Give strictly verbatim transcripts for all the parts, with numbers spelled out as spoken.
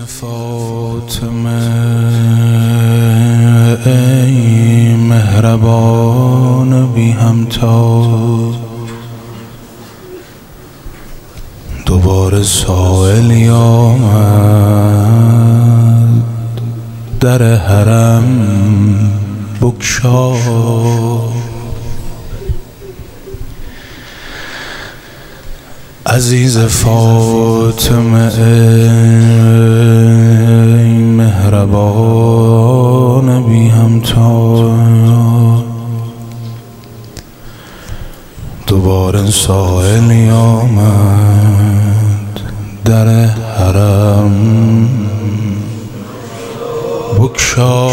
فاطمه ای مهربان بی همتا، دوباره سائلی آمد در حرم بگشا. عزیز فاطمه ای مهربان بی همتا، دوباره سائلی آمد در حرم بگشا.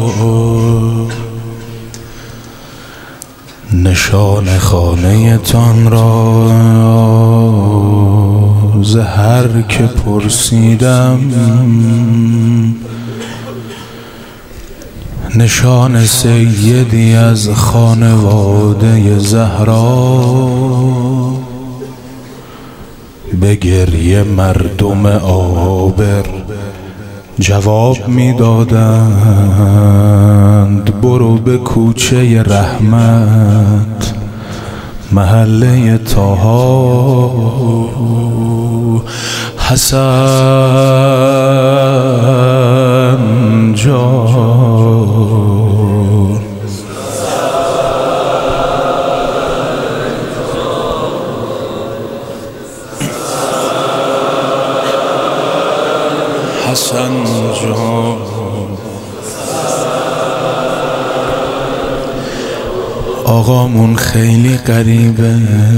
نشان خانه تان را ز هر که پرسیدم، نشان سیدی از خانواده زهرا، به گریه مردم عابر جواب میدادند برو به کوچه رحمت محله طاها. حسن جان حسن جان آقامون خیلی غریبه،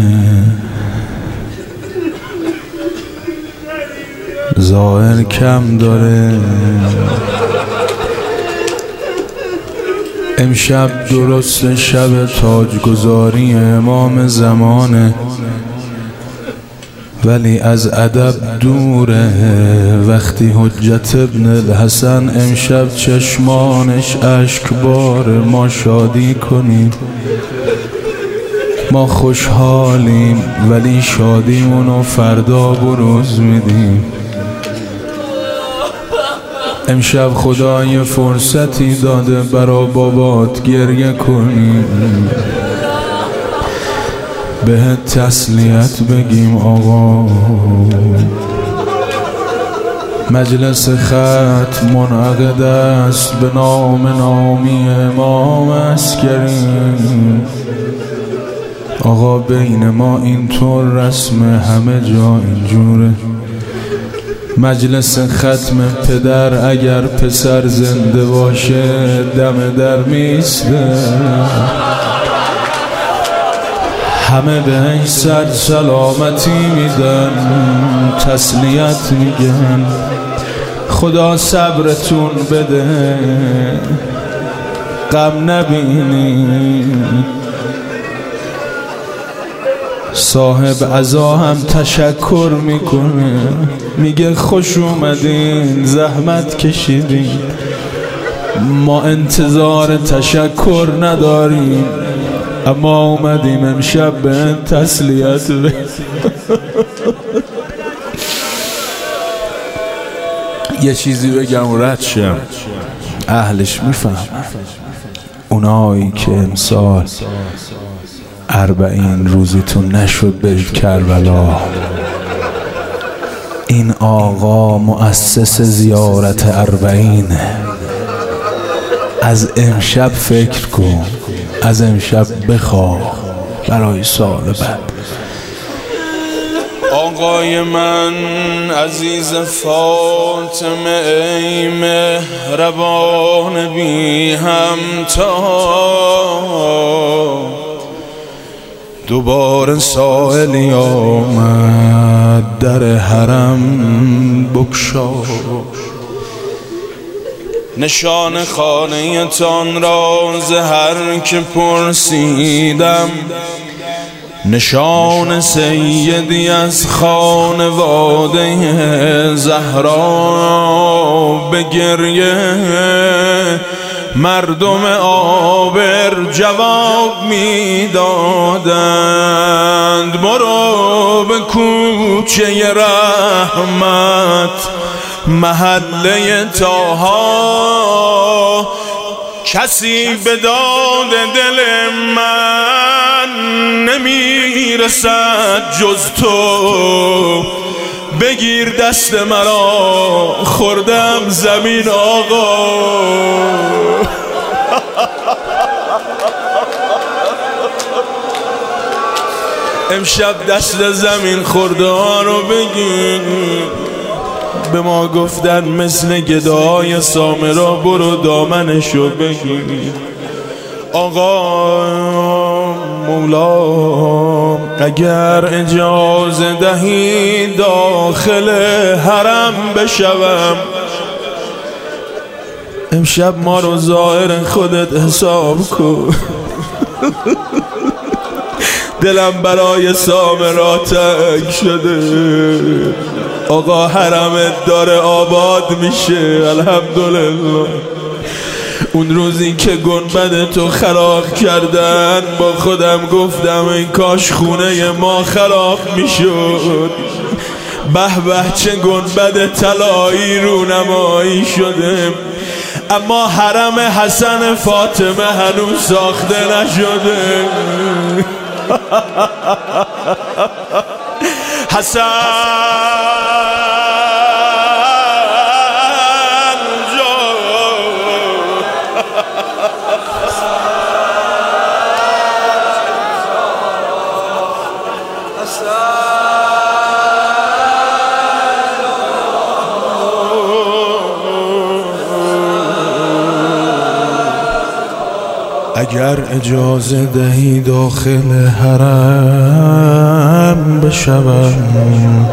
ظاهر کم داره. امشب درست شب تاجگذاری امام زمانه، ولی از ادب دوره. وقتی حجت ابن الحسن امشب چشمانش اشک باره، ما شادی کنیم، ما خوشحالیم، ولی شادیمونو فردا بروز میدیم. امشب خدا یه فرصتی داده برا بابات گریه کنیم، بهت تسلیت بگیم. آقا مجلس ختم منعقد است به نام نامی امام عسکری. آقا بین ما اینطور رسم همه جا اینجوره. مجلس ختم پدر اگر پسر زنده باشه دم در میسته، همه بهش سر سلامتی میدن، تسلیت میگن، خدا صبرتون بده، غم نبینی. صاحب عزا هم تشکر میکنه، میگه خوش اومدین، زحمت کشیدین، ما انتظار تشکر نداریم، اما اومدیم امشب به تسلیت به یه چیزی بگم رد شم، اهلش میفهم. اونایی که امسال اربعین روزیتون نشد برید کربلا، این آقا مؤسس زیارت اربعین. از امشب فکر کن، از امشب بخواه برای سال بعد. آقای من عزیز فاطمه ای مهربان بی همتا، دوباره سائلی آمد در حرم بگشا. نشان خانه تان را ز هر که پرسیدم، نشان سیدی از خانواده زهرا، به گریه مردم عابر جواب میدادند برو به کوچه رحمت محله طاها کسی به داد دل من نمیرسد جز تو. بگیر دست مرا خوردم زمین آقا. امشب دست زمین خورده ها رو بگیر. به ما گفتن مثل گدای سامرا برو دامنشو بگیر. آقا مولا اگر اجازه دهی داخل حرم بشوم. امشب ما رو ظاهر خودت حساب کن. دلم برای سامرا تنگ شده. آقا حرمت داره آباد میشه الحمدلله. اون روزی که گنبد تو خراب کردن با خودم گفتم این کاش خونه ما خراب میشد. به به چه گنبد طلایی رونمایی شده، اما حرم حسن فاطمه هنوز ساخته نشده. حسن اگر اجازه دهی داخل حرم بشوم،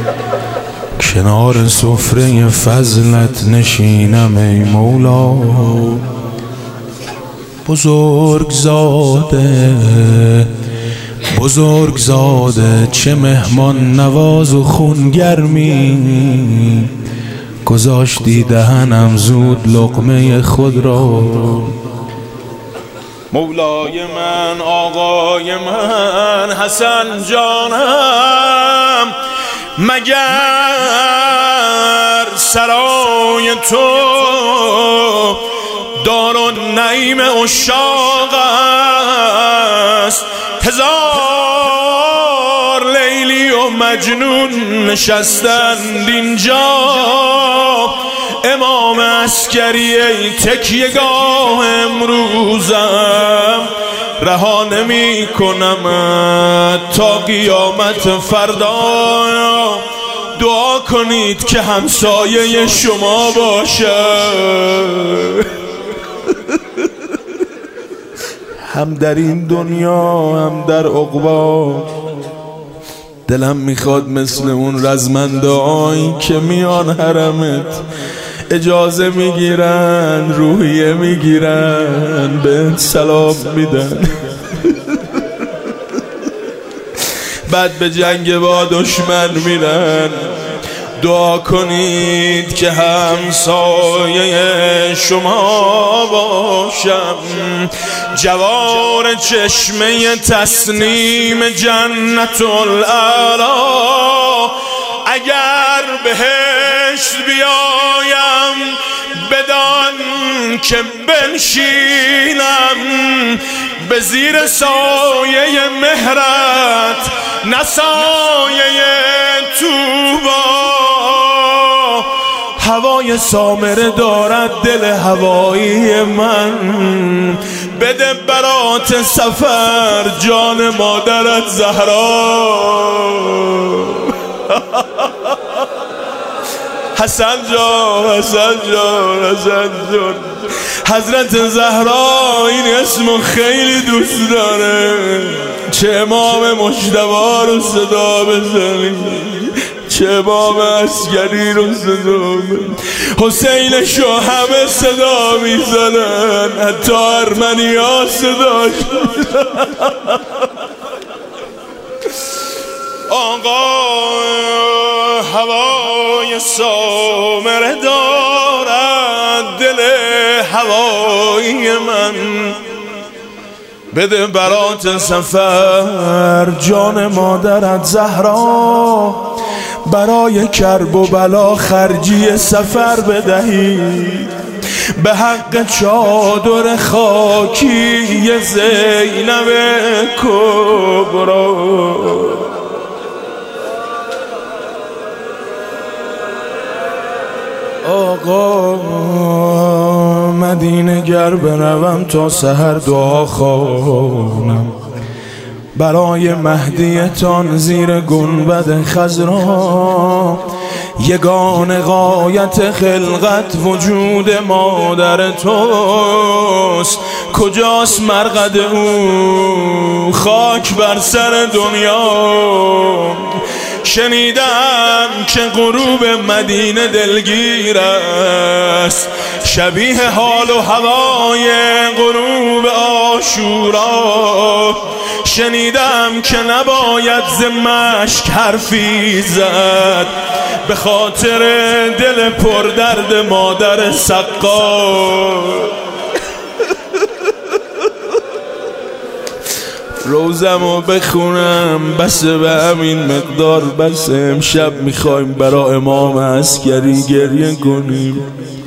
کنار سفره فضلت نشینم ای مولا. بزرگ زاده بزرگ زاده چه مهمان نواز و خونگرمی، گذاشتی دهنم زود لقمه خود را. مولای من آقای من حسن جانم، مگر سرای تو دارالنعیم عشاق است؟ هزار لیلی و مجنون نشستند اینجا. امام عسکری ای تکیه‌گاه امروزم، رها نمی کنم تا قیامت فردا. دعا کنید که همسایه شما باشم، هم در این دنیا هم در عقبا. دلم میخواد مثل اون رزمنده‌هایی که میان حرمت اجازه میگیرن، روحیه میگیرن، به سلام میدن، بعد به جنگ با دشمن میرن. دعا کنید که همسایه شما باشم، جوار چشمه تسنیم جنت الاعلی. اگر بهشت بیایم بدان که بنشینم به زیر سایه مهرت، نه سایه طوبا. هوای سامره دارد دل هوایی من، بده برات سفر جان مادرت زهرا. حسن جان حسن جان حسن جان، حضرت زهرا این اسمو خیلی دوست داره. چه امام مجتبی رو صدا بزنی، چه امام عسکری رو صدا بزنی، حسینشو همه صدا میزنن، حتی ارمنی ها صداش. آقا هوای سامره دارد دل هوایی من، بده برات سفر جان مادرت زهرا. برای کرب و بلا خرجی سفر بدهید، به حق چادر خاکی زینب کبرا. آقا مدینه گر بروم تا سحر دعا خوانم، برای مهدیتان زیر گنبد خضرا. یگان غایت خلقت وجود مادر توست، کجاست مرقد او خاک بر سر دنیا. شنیدم که غروب مدینه دلگیر است، شبیه حال و هوای غروب عاشورا. شنیدم که نباید ز مشک حرفی زد، به خاطر دل پردرد مادر سقا. روزمو بخونم بس به همین مقدار بس. امشب میخوایم برای امام عسکری گریه کنیم.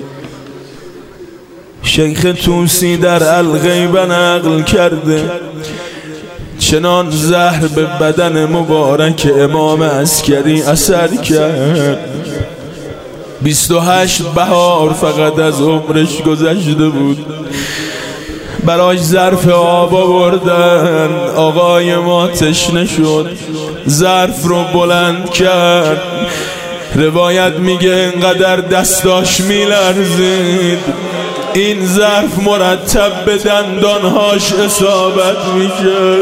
شیخ توسی در الغیب نقل کرده چنان زهر به بدن مبارک امام عسکری اثر کرد. بیست و هشت بهار فقط از عمرش گذشته بود. براش ظرف آب آوردن، آقای ما تشنه شد، ظرف رو بلند کرد. روایت میگه انقدر دستاش میلرزید، این ظرف مرتب به دندانهاش اصابت میشه.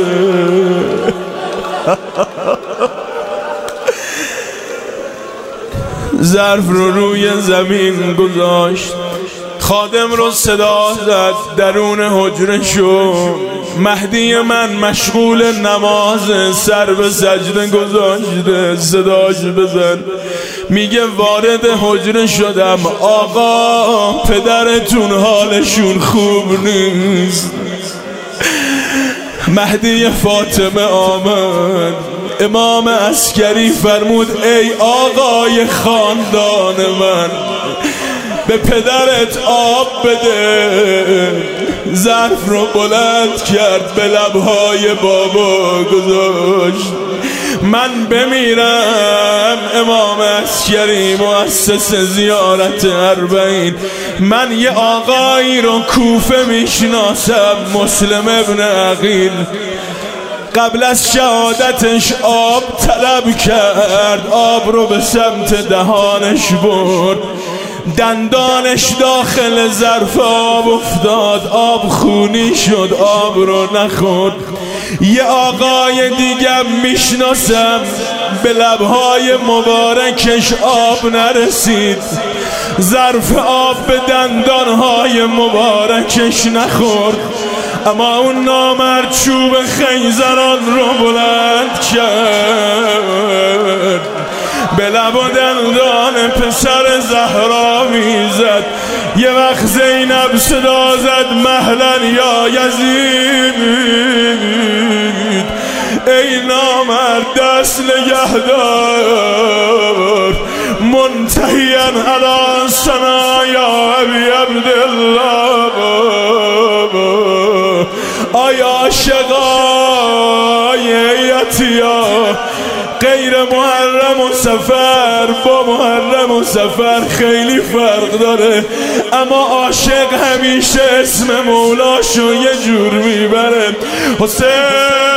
ظرف رو روی زمین گذاشت، خادم رو صدا زد درون حجره شو. مهدی من مشغول نماز، سر به سجده گذاشته، صداش بزن. میگه وارد حجره شدم، آقا پدرتون حالشون خوب نیست. مهدی فاطمه آمد، امام عسکری فرمود ای آقای خاندان من، به پدرت آب بده. ظرف رو بلند کرد، به لبهای بابا گذاشت. من بمیرم امام عسکری مؤسس زیارت اربعین، من یه آقایی رو کوفه میشناسم، مسلم ابن عقیل. قبل از شهادتش آب طلب کرد، آب رو به سمت دهانش برد، دندانش داخل ظرف آب افتاد، آب خونی شد، آب رو نخورد. یه آقای دیگه میشناسم، به لبهای مبارکش آب نرسید، ظرف آب به دندانهای مبارکش نخورد، اما اون نامرد چوب خیزران رو بلند کرد، به لب و دندان پسر زهرا میزد. یه وقت زینب صدا زد مهلا یا یزید، ای نامرد دست نگهدار، منتهیا علی ثنایا ابی عبدالله. آیا عاشقای یتیا غیر محرم و سفر با محرم و سفر خیلی فرق داره، اما عاشق همیشه اسم مولاشو یه جور میبره. حسین